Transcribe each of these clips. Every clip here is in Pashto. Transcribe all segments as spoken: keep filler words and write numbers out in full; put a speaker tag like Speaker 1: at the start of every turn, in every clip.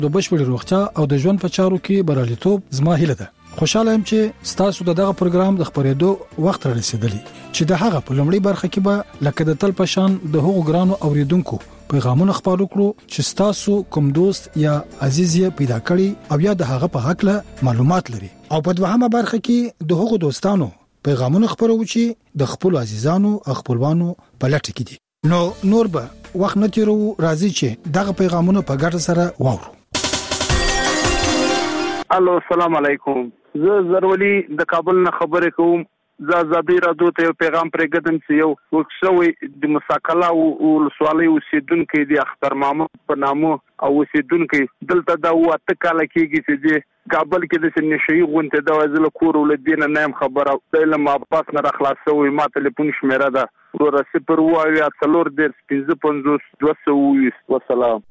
Speaker 1: د بشپړ روغتیا او د ژوند په چارو کې بریالیتوب زما هیله ده. خوشاله يم چې تاسو دغه پروګرام د خبرېدو وخت را رسیدلی چې د هغه په لومړی برخه کې به لکه د تل پشان د هغو ګرانو اوریدونکو پیغامونه خپاره کړو چې تاسو کوم دوست یا عزیز یې پیدا کړی او یا د هغه په حق له معلومات لري، او په دوهمه برخه کې د هغو دوستانو پیغامونه خپرو چې د خپل عزیزانو او خپلوانو په لټه کې دي. نو نور به وخت نه تیرو، راځي چې دغه پیغامونه په ګډه سره واورو.
Speaker 2: الو السلام علیکم، زه زرولي د کابل نه خبرې کوم. زه ازادي رادیو ته یو پیغام پرېږدم چې یو وکښوي د مساکلا او ولسوالۍ اوسیدونکي د اختر محمد په نامه او اوسیدونکي دلته دا واته کاله کېږي چې د کابل کې د نشئی غونډه د وزل کور ولدین نه هم خبره د علم اباس نه راخلاصوي. ما ټلیفون شمیره ده ورو صفر وایا څلور د پنځه پنځوس دوه سوه. والسلام.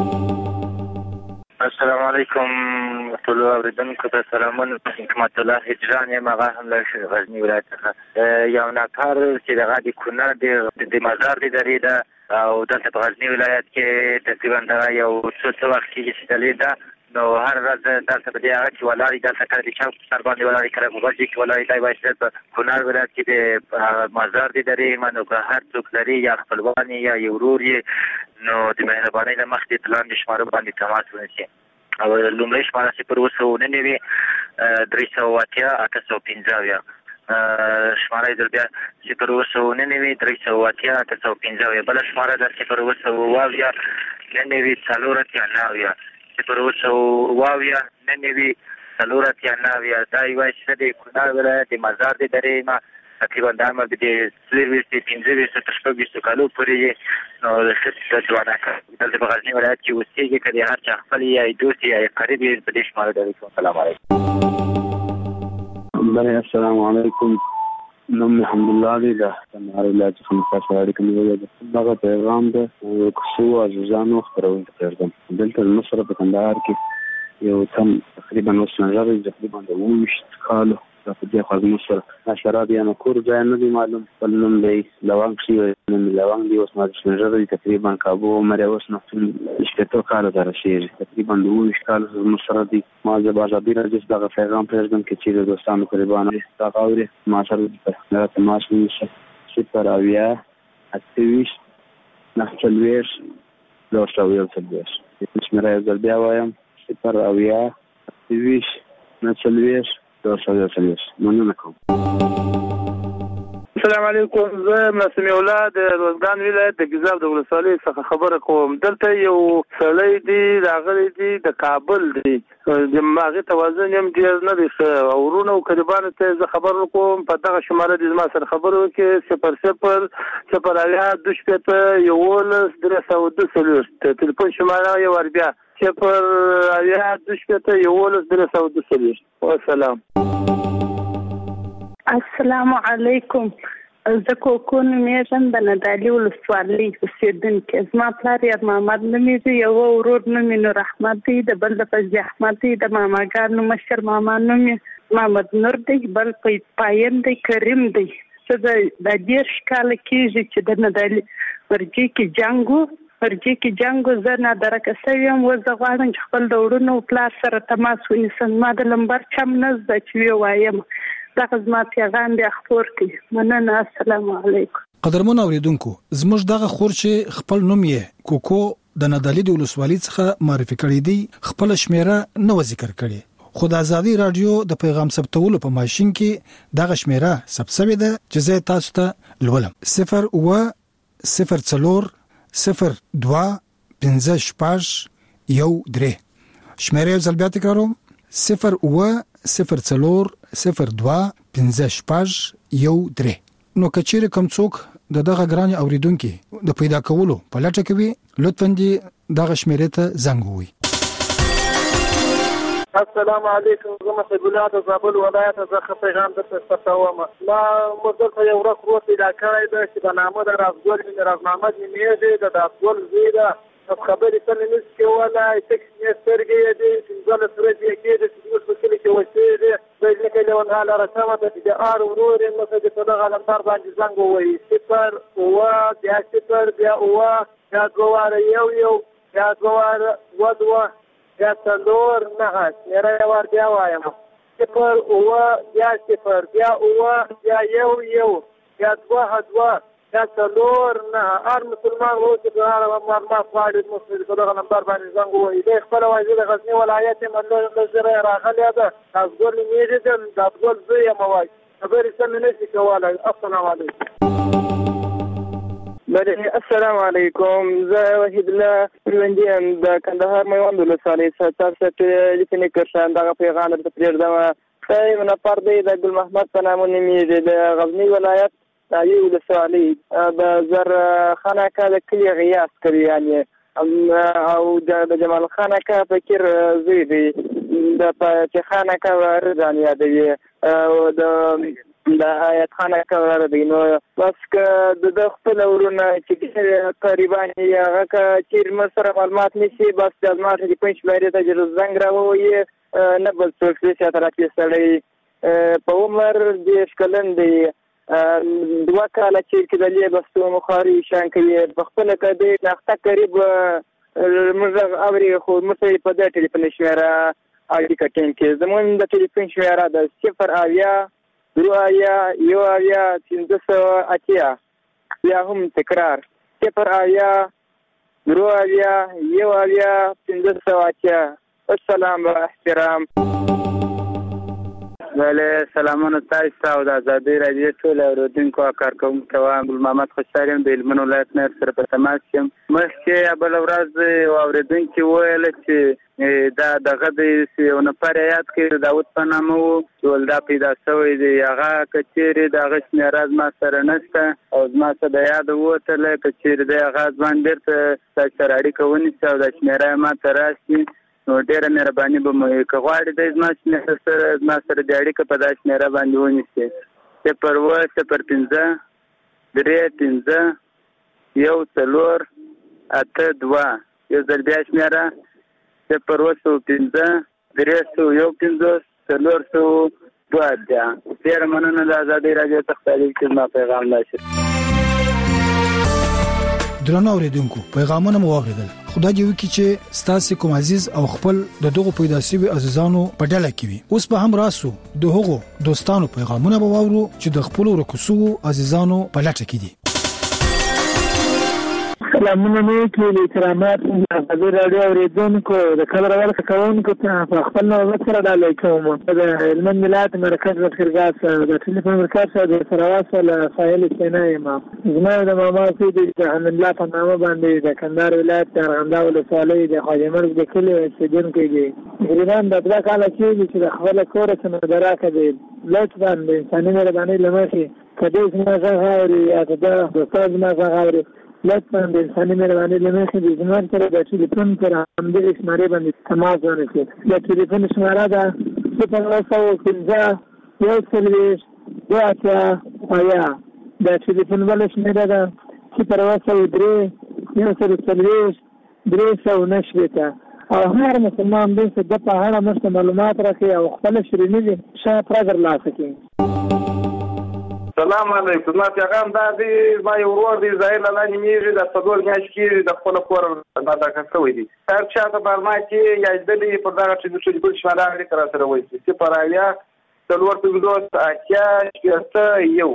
Speaker 3: السلام علیکم ټول اوریدونکو ته سلامونه. حکمت الله هجران یم، هغه هم له غزنی ولایت څخه. یو نفر چې دغه د کونړ د مزار د درې ده او دلته په غزنی ولایت کې تقریبا دغه یو څو څه وخت کېږي چې دلې ده، نو هر ورځ دلته په دې هغه چې ولاړې دلته کله د چوک سر باندې ولاړې کله په غوږ کې ولاړې دی باید په کونړ ولایت کې د مزار د درې منو که هر څوک لري یا خپلوان یا یو ورور یې، نو د مهربانۍ له مخې د لاندې شماره باندې تماس ونیسي. او لومړی شماره صفر اووه سوه نهه نوي درې سوه اتیا اته سوه پنځه اویا، شماره یې بیا صفر اووه سوه نهه نوي درې سوه اتیا اته سوه پنځه اویا. بله شماره ده صفر اووه سوه اووه اویا نهه نوي څلور اتیا نهه اویا، صفر اووه سوه اووه اویا نهه نوي څلور اتیا نهه اویا. دا یوه چې د کونړ ولایت د مزار د درې ما تقریبا د عمر د څلوېښت پنځه ویشت تر شپږ ویشتو کالو پورې، نو د ښځې ځوانه دلته په غزني ولایت کې اوسېږي، که د هر چا خپل یا دوست یا قریب یې په دې شماره ډالۍ کوم. السلام علیکم.
Speaker 4: بله السلام علیکم، نوم مې حمدالله دی، د کندهار ولایت څخه مو سره اړیکه نیولې ده. دغه پیغام د کوڅو عزیزانو خپرونې ته پرېږدم. دلته زموږ سره په کندهار کې یو تم تقریبا اوس نظر تقریبا د اووه ویشت کالو په دې خوا زموږ سره حشرات یا کور ځای نه دی معلوم، خپل نوم دی لونګ شي، نوم لونګ دی، اوس ما د شنژر دی تقریبا کابو عمر یې اوس نو شپېته کاله ته رسېږي، تقریبا د اووه ویشت کاله زموږ سره دی. ما زه به ازادي راډیو دغه پیغام پرېږدم که چېرې دوستانو قریبانو دغه اوري ما سره دغه تماس ونیسي. صفر اویا اته ویشت نهه څلوېښت دوه سوه یو څلوېښت. شمېره یو ځل بیا وایم، صفر اویا اته ویشت نهه څلوېښت دوه سوه یو څلوېښت. مننه کوم.
Speaker 2: السلام علیکم، زه نسیم الله د روزګان ولایت د ګیزاب د ولسوالۍ څخه خبره کوم. دلته یو سړی دی راغلی دی د کابل دی، د هغې توازن یم ډېر نه دی ښه، او وروڼه او قریبانو ته زه خبر وکړم په دغه شماره دې زما سره خبرې وکړې صفر صفر صفر اویا دوه شپېته یولس درې سوه دوه څلوېښت. تلیفون شماره یو وار بیا صفر اویا دوه شپېته یولس درې سوه دوه څلوېښت. والسلام.
Speaker 5: السلام علیکم، زه کوکو نومېږم، د ندالي ولسوالۍ اوسېدونکې. زما پلار یار محمد نومېږي، یوه ورور نوم یې نور احمد دی، د بل د فضلي احمد دی، د ماماګانو مشر ماما نوم یې محمد نور دی، بل پایم دی کریم دی. زه د دېرش کاله کېږي چې د ندالي ورجې کې جنګ و، ورجې کې جنګ و، زه نادرکه شوې یم. اوس زه غواړم چې خپل د وروڼو پلار سره تماس ونیسم. ما د لمبر چم نه زده چې ووایم. دغه زما پیغام بیا خپور کړي. مننه. السلام علیکم.
Speaker 1: قدرمن اوریدونکو، زموږ دغه خور چې خپل نوم یې کوکو د ندالي د ولسوالۍ څخه معرفي کړی دی، خپل شمیره نه ذکر کړي، خو د ازادي رادیو د پیغام ثبتولو په ماشین کې دغه شمیره ثبت شوې ده چې زه تاسو ته لولم. صفر اووه صفر څلور صفر دوه پنځه شپږ یو درې. شمیره یو ځل بیا تکراروم، صفر اووه صفر څلور صفر دوه پنځه شپږ یو درې. نو که چیرې کوم څوک د دغه ګرانې اوریدونکي د پیدا کولو په لټه کې وي، لطفاً دې دغه شمیرې ته زنګ ووهئ.
Speaker 6: السلام علیکم، زه مسعود الله د زابل ولایت څخه پیغام درته استفساروم. ما موږ دلته یو ورځ ورور پیدا کړی ده چې په نامه د رازګل بن راز محمد نومېږي، د رازګل زوی ده. خبرې تلې نشي کولی، تک شنې سترګې یې دي، پنځلس ورځې یې کېږي چې زموږ په کلي کې اوسېږي. بجلکه لیونهاله رسمه ده چې د ار ورور یې نو د په دغه لمبر باندې زنګ ووهي. صفر اووه بیا صفر بیا اووه بیا دوه واره یو یو بیا دوه واره دوه دوه بیا څلور نهه شمېره یې ور بیا وایم صفر اووه بیا صفر بیا اووه بیا یو یو بیا دوه دوه بیا څلور نهه هر مسلمان و چې په هغه معلومات غواړي موږ په دغه نمبر باندې زنګ ووهي دی خپله وایي زه د غزني ولایت یم له زره یې راغلې ده د افضل میږي یم د افضل زوی یم وایي خبرې سمې نه شي کولی السلام علیکم
Speaker 2: بله السلام علیکم زه وحید الله ژوندي یم د کندهار میوند ولسوالۍ څخه تاسو ته لیکنې کړم دغه پیغام درته پرېږدم ښه یو نفر دی د ګل محمد په نامه نومیږي د غزني ولایت دایي ولسوالۍ د زرخان اکا د کلي غیاس کوي یعنې او د جمال خان اکا فکر زوی دی د فتح خان اکا رضان یادوي او د د آیت خان اکا دی نو بس که د خپل ورونه چې قریبان یې هغه که چېرې موږ سره معلومات نیسي بس د زما د پنج شمېرې ته چې زنګ راووایي نه بل څوک دی چې طرفي سړی په عمر دېرش کلن دی دوه کاله چې کېدلې بس مخاري شان کوي په خپله که دی ناخته قریب موږ اوري خو موږ په دې ټلیفون شمېره اړیکه ټینګ کړي زموږ د ټلیفون شمېره د صفر اویا درو اویا یو اویا پنځه سوه اتیا بیا هم تکرار صفر اویا درو اویا یو اویا پنځه سوه اتیا السلام و احترام. بله سلامونه تاسو ته او د ازادۍ راډیو ټول اورېدونکو او کارکوونکو ته وایم ګل محمد خوشحال یم د هلمند ولایت نه سره په تماس یم مخکې بله ورځ یو اورېدونکي وویله چې دا دغه دی یو نفر یاد کړي داود په نامه و چې ولدا پیدا شوی دی هغه که چېرې د هغه شمېره زما سره نشته او زما څه د یاده ووتله که چېرې دی هغه ځوان بېرته تاسو سره اړیکه ونیسي او دا شمېره یې ما ته راشي نو ډېره مهرباني به مو که غواړې دی زما شمېره سره زما سره د اړیکه په دا شمېره باندې ونیسي صفر اووه صفر پنځه درې پنځه یو څلور اته دوه یو ځل بیا شمېره صفر اووه سوه پنځه درې سوه یو پنځوس څلور سوه دوه اتیا ډېره مننه د ازادۍ راډیو څخه تعلیق چې زما پیغام راشي.
Speaker 1: درنو اوریدونکو پیغامونه مو واغېدل خدای دې وکړي چې ستاسو کوم عزیز او خپل د دغه پیدا شوی عزیزانو په ډله کې وي اوس په هم راسو د هغو دوستانو پیغامونه به واورو چې د خپل ورکوسو عزیزانو په لټه کې دي.
Speaker 7: سلامونه مې کړي کرامات د راډیو اوریدونکو د کلر ورکه کوونکو ته خپل نوبت سره ډالۍ کوم د هلمند ولایت مرکز لښکرګاه سره د ټلیفون مرکز سره د سره واصل فایل سینا یم زما د ماما سید د حمد الله په نامه باندې د کندهار ولایت د ارغنداو ولسوالۍ د خواجه مرګ د کلي اوسېدونکی دی تقریبا د دوه کاله کېږي چې د خپله کوره څخه مدراکه دی لطفا د انساني مهربانۍ له مخې که دی زما غږ اوري یا که د دوستان زما غږ اوري لطفا د انساني مهربانۍ له مخې د زما سره د ټلیفون پر همدغې شمارې باندې تماس ونیسي د ټلیفون شماره ده صفر اووه سوه پنځه یو څلوېښت دوه اتیا اویا د ټلیفون بله شمېره ده صفر اووه سوه درې یو سل څلوېښت درې سوه نهه شپېته او هر مسلمان دی چې د په اړه موږ ته معلومات راکړي او خپله شیریني دي ښه پوره ترلاسه کړي.
Speaker 2: سلام علیکم ما پیغام دا دی ما یو ورور دی ظاهر لاندې میږي د څلور میاشتې کېږي د خپل کور دا دا شوی دی هر چا ته برما کې یا دلې په دغه چې د ټلیفون شماره اړیکه را سره وایي صفر اویا څلور پنځوس اتیا شپېته یو.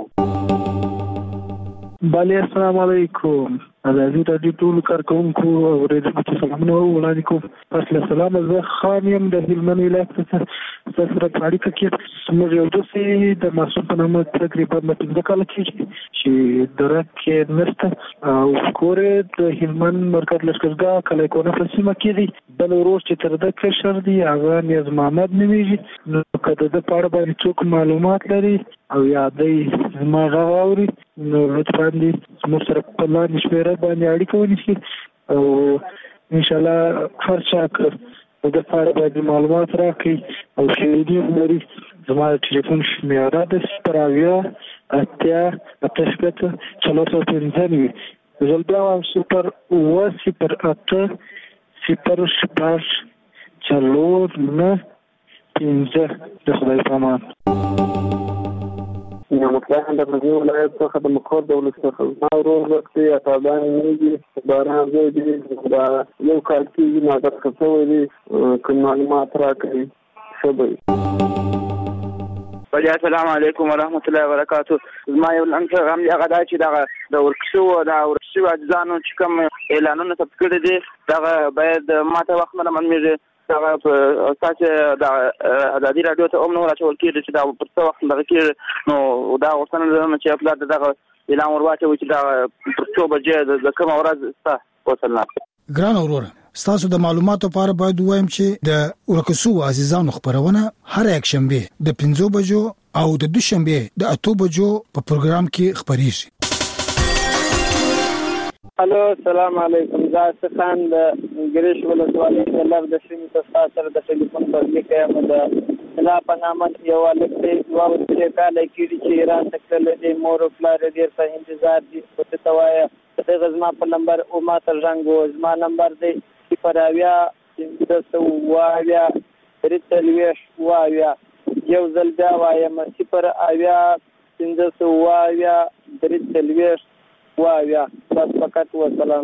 Speaker 8: بله السلام علیکم ازادي راډیو ټول کارکوونکو او اوریدونکو ته سلامونه وړاندې کوم. پس له سلامه زه خان یم د هلمند ولایت څخه ستاسو سره په اړیکه کې زموږ یو دوستي د معصوم په نامه تقریبا پنځه کاله کېږي چې درک کې نشته او کور یې د هلمند مرکز لښکرګاه کلی کونه په سیمه کې دی. بل ورور چې تر ده کشر دی هغه نیاز محمد نومیږي نو که د ده په اړه باندې څوک معلومات لري او یا دی زما غږ اوري نو لطفا دې زموږ سره په لاندې شمېره باندې اړیکه ونیسي او انشاءالله هر چا که د ده په اړه باندې معلومات راکړي او شیریني هم لري زما د ټلیفون شمېره ده صفر اویا اتیا اته شپېته څلور سوه پنځه نوي زه بیا وایم صفر اووه صفر اته صفر شپږ څلور نهه پنځه د خدای په امان.
Speaker 4: مطلقاً در غزني ولایت څخه د مقر د ولس څخه ما ورور وختي اطابان نیږي باران زوی دی دا یو کال کېږي ما درته شوی دی کوم معلومات راکړي ښه به وي.
Speaker 9: السلام علیکم ورحمت الله وبرکاتو. زما یو لنډ پیغام دی هغه دا چې دغه د ورکشو د ورکشو اجزانو چې کوم اعلانونه ثبت کړي دي دغه باید ماته وخت نه منمیږي دغه تاسو د ازادي رادیو ته هم نو راټول کړي چې دا په څه وخت دغه کې نو دا غوښتنه لرم چې خپل دغه اعلان ورواچوي چې دا پر څو بجې د کوم ورځ ستاسو وصلنا.
Speaker 1: ګران اورور ستاسو د معلوماتو لپاره باید وایم چې د ورکسو عزیزانو خبرونه هر یک شنبه د پنځو بجو او د دوشنبه د اتو بجو په پروګرام کې خبريږي.
Speaker 6: الو السلام علیکم. زه خان د ګریش ولسوالۍ د لږ د شین تاسو سره د ټلیفون پر لیکه یم د لا پنامه یو لکه یو څه کاله کې چې ایران تکل دي مور پلار دې په انتظار دي څه توایا ته غزما په نمبر او ما تر رنگو زما نمبر دی صفر اویا د وایا رتلويش وایا یو ځل بیا وایم صفر اویا د وایا رتلويش وایا بس فقط والسلام.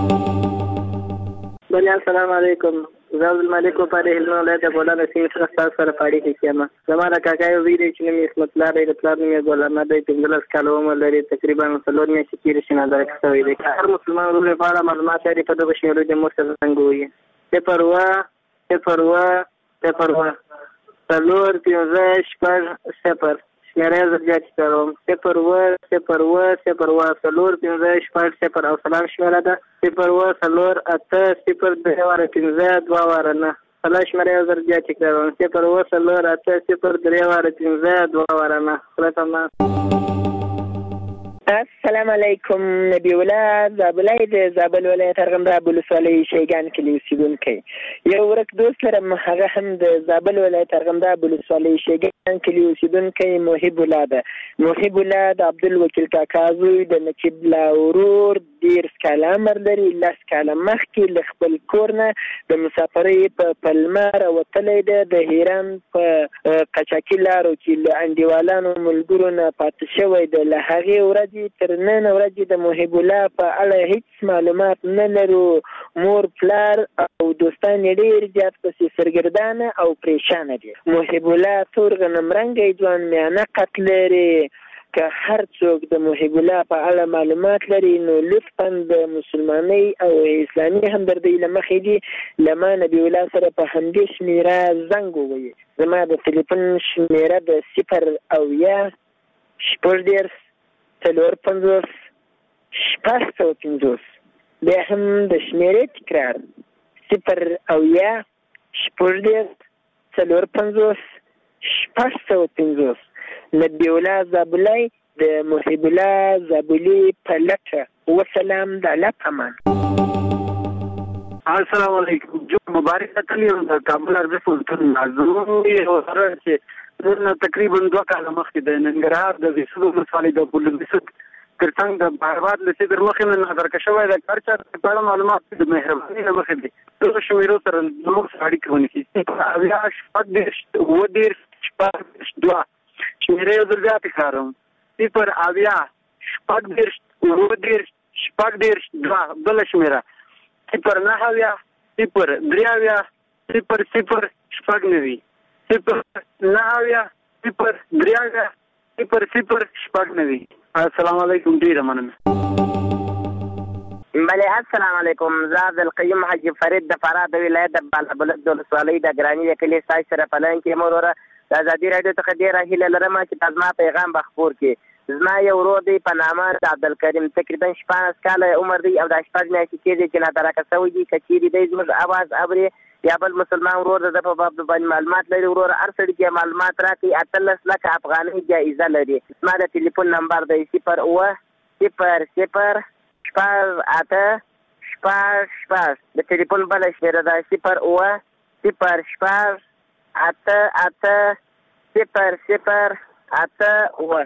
Speaker 10: بله السلام علیکم. زه عبدالملک په هلمند ولایت بولا د سیمې څخه تاسو سره پاړې کې یم. زما د کاکا یو ویډیو چې نوم یې اسمت الله دی د پلار نوم یې ګل احمد دی پنځلس کاله عمر لري تقریبا څلور میاشتې تېرې شوې نظر شوی دی. هر مسلمان ورور په اړه معلومات لري په دغه شمیرو د مور سره څنګه وي صفر اوه صفر اوه صفر اوه څلور پنځه شپږ صفر شمیره زه بیا چې کوم صفر اوه صفر اوه صفر اوه څلور پنځه شپږ صفر او سلام شمیره ده صفر اوه څلور اته صفر درې واره پنځه دوه واره نه سلا شمیره زه بیا چې کوم صفر اوه څلور اته صفر درې واره پنځه دوه واره نه خلاصه ما.
Speaker 11: السلام علیکم. نبی الله زابلای د زابل ولایت ارغنداب ولسوالۍ شیګان کې اوسیدونکی یو ورک دوست لرم هغه هم د زابل ولایت ارغنداب ولسوالۍ شیګان کې اوسیدونکی محب الله ده. محب الله د عبدالوکیل کاکا زوی د نقیب الله ورور ډېر کاله عمر لري. لس کاله مخکې له خپل کور نه د مسافرۍ په پلمه راوتلی ده. د هیران په قچاقي لارو کې له انډیوالانو ملګرو نه پاتې شوی ده. له هغې ورځې تر نن ورځې د محب الله په اړه هیڅ معلومات نه لرو. مور پلار او دوستان یې ډېر زیات پسې سرګردانه او پریشانه دي. محب الله تور غنم رنګی ځوان میانه قد لري. که هر څوک د محب الله په اړه معلومات لري نو لطفا د مسلمانۍ او اسلامي همدردۍ له مخې دي له ما نبي الله سره په همدې شمېره زنګ ووایي. زما د تلیفون شمېره د صفر اویا شپږ دېرش څلور پنځوس شپږ سوه پنځوس. بیا هم د شمېرې تکرار صفر اویا شپږ دېرش څلور پنځوس شپږ سوه پنځوس. نبی الله زابلای د محب الله زابلي په لټه. وسلام د الله امان.
Speaker 12: السلام علیکم. جو مبارک تکلی د کابل عربي فولتون نازوي او سره چې نن تقریبا دوه کاله مخکې د ننګرهار د وسلو ولسوالۍ د بولدیسک ترڅنګ د بهرباد لسی در مخې نه نظر کښوی د کارچا په معلومات د مهرباني نه مخې دي دغه شمیرو سره زموږ اړیکه ونیسي. اویا شپږ دېرش اووه دېرش شپږ دوه شمیرې یو ځل بیا تکراروم صفر اویا شپږ دېرش اووه دېرش شپږ دېرش دوه بله شمیره صفر نهه اویا صفر درې اویا صفر صفر شپږ نوي صفر نهه اویا صفر درې اویا صفر صفر شپږ نوي. السلام علیکم. ډیره مننه.
Speaker 10: بله السلام علیکم. زه عبدالقیوم حاجي فرید د فراه د ولایت د بالابلد د ولسوالۍ د ګراني د کلي ستاسو سره په لاین کې یم وروره. د ازادي راډیو څخه ډېره هیله لرم چې تاسو زما پیغام به خپور کړي. زما یو ورور دی په نامه د عبدالکریم تقریبا شپاړس کاله عمر دی او دا شپږ میاشتې کېږي چې نادرکه شوی دی. که چېرې دی زموږ اواز اوري یا بل مسلمان ورور د ده په باب باندې معلومات لري وروره هر سړي کې معلومات راکړي. اتلس لکه افغانۍ جایزه لري. زما د ټلیفون نمبر دی صفر اوه صفر صفر شپږ اته شپږ شپږ. د ټلیفون بله شمېره ده صفر اوه صفر شپږ اته اته صفر صفر اته اوه.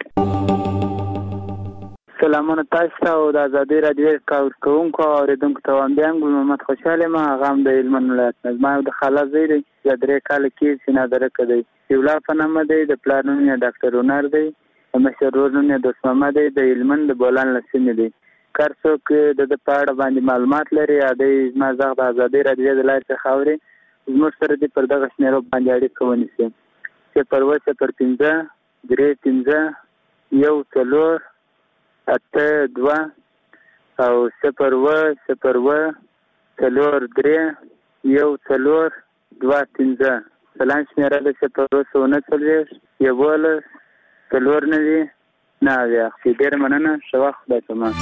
Speaker 13: سلامونه تاسو ته او د ازادي راډیو کارکوونکو او اورېدونکو ته وایم. بیا ګل محمد خوشحال یم. هغه هم د هلمند ولایت نه. زما د خاله زوی دی یا درې کاله کېږي چې نادرکه دی. یولا په نامه دی. د پلار نوم یې ډاکټر هنر دی. مشر ورور نوم یې دوست محمد دی، د هلمند د بولان له سیمې دی. که هر څوک د ده په اړه باندې معلومات لري یا دی زما غږ د ازادۍ راډیو د لارې څخه اوري، زموږ سره دې پر دغه شمېرو باندې اړیکه ونیسي: صفر اووه صفر پنځه درې پنځه یو څلور اته دوه او صفر اووه صفر اووه څلور درې یو څلور دوه پنځه. سلام شمېره د صفر اووه سوه نهه څلوېښت یوولس څلور نوي نه اویا. ډېره مننه، ښه وخت، خدای پامان.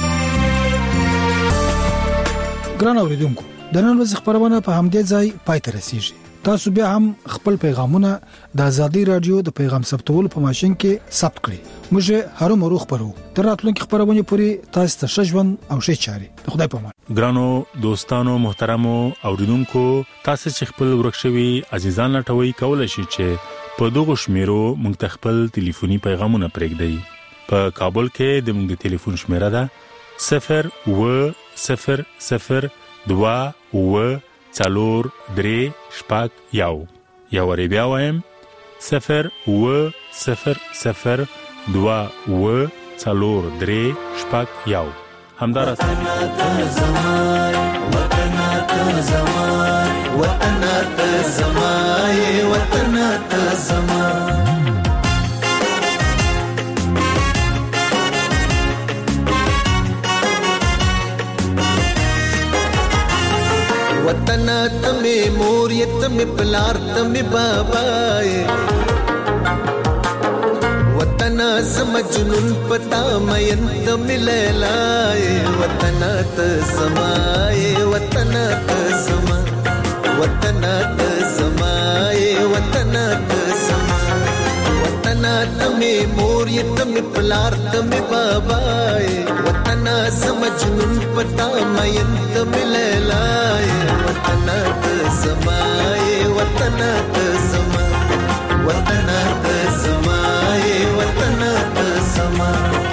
Speaker 1: ګران اوریدونکو، د نن ورځې خبرونه په همدې ځای پای ته رسیږي. تاسو بیا هم خپل پیغامونه د ازادي رادیو د پیغام ثبتولو په ماشين کې ثبت کړئ. موږ هرو مرو خبرو تر راتلونکي خبرونه پورې تاسو ته شجون او شي چاري. خدای په امان.
Speaker 14: ګرانو دوستانو محترمو اوریدونکو، تاسو چې خپل ورکشوي عزیزان لټوي کولای شئ چې په دغه شمیرو موږ ته خپل ټلیفوني پیغامونه پرېږدئ. په کابل کې د موږ د ټلیفون شمیره ده صفر اووه صفر صفر دوه اووه څلور درې شپږ یو. یو وری بیا وایم صفر اووه صفر صفر دوه اووه څلور درې شپږ یو. همدارس
Speaker 15: वतन तमे मोरियत में पलार तमे बाबाए वतन समझनुन पता मयंत मिललाए वतन त समाए वतन त समा वतन त समाए वतन त समा वतन तमे मोरियत में पलार तमे बाबाए वतन समझनुन पता मयंत मिललाए वतन त समाए वतन त समा वतन त समाए वतन त समा.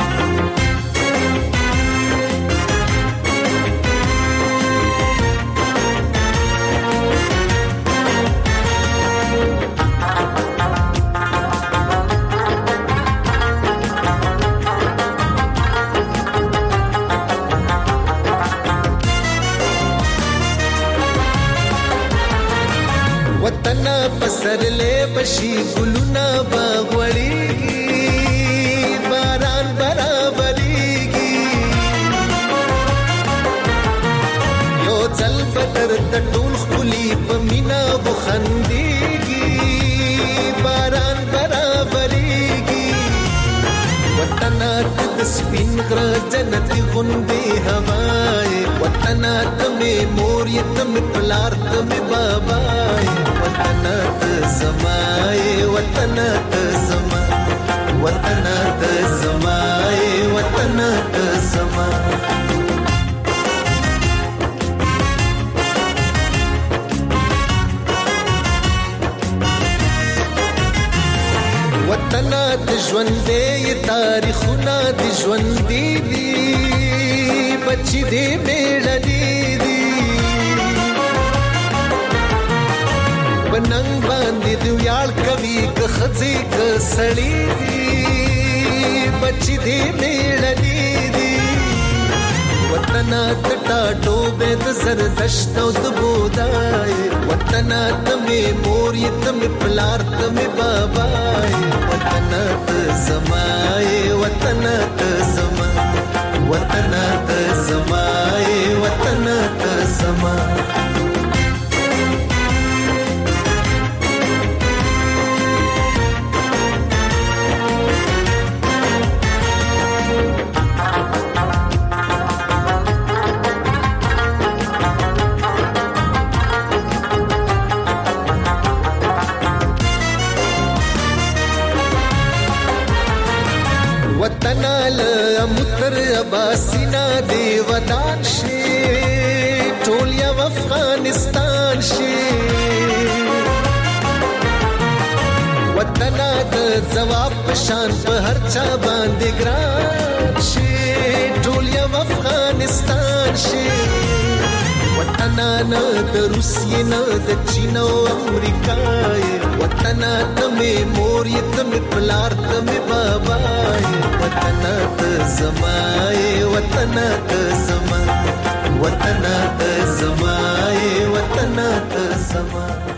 Speaker 15: वतन पसरले बशी गुलुना बागवड़ीगी बारान बराबरीगी यो चल बदर तटूल खुली पमीना बुखंदीगी बारान बराबरीगी वतन तस्बिन गर जन्नती गुंदी हवाए वतन तमे मोरियत में पलार तमे बाबाए वतन त समाए वतन त समा वतन त समाए वतन त समा. वतन त ژوندې تاریخونه د ژوندې دي بچي دې میړني دي بننګ باندې دی ویاړ کوي که خځې که سړی دي بچي دې میړني دي وطن ته ټاټوبه د زردشت او د بودای وطن ته مې مور یې ته مې پلار ته مې بابای وطن ته زمای وطن ته زما وطن ته زمای وطن ته زما. وطن له متر اباسینا دی ودان شي ټول یو افغانستان شي وطن د جواب پشان په هر چا باندې ګران شي ټول یو افغانستان شي وطن نه د روسیې نه د چین او امریکا وطن وطن ته مې مور یې ته مې پلار ته مې بابا وطن ته زما وطن ته زما وطن ته زما وطن ته زما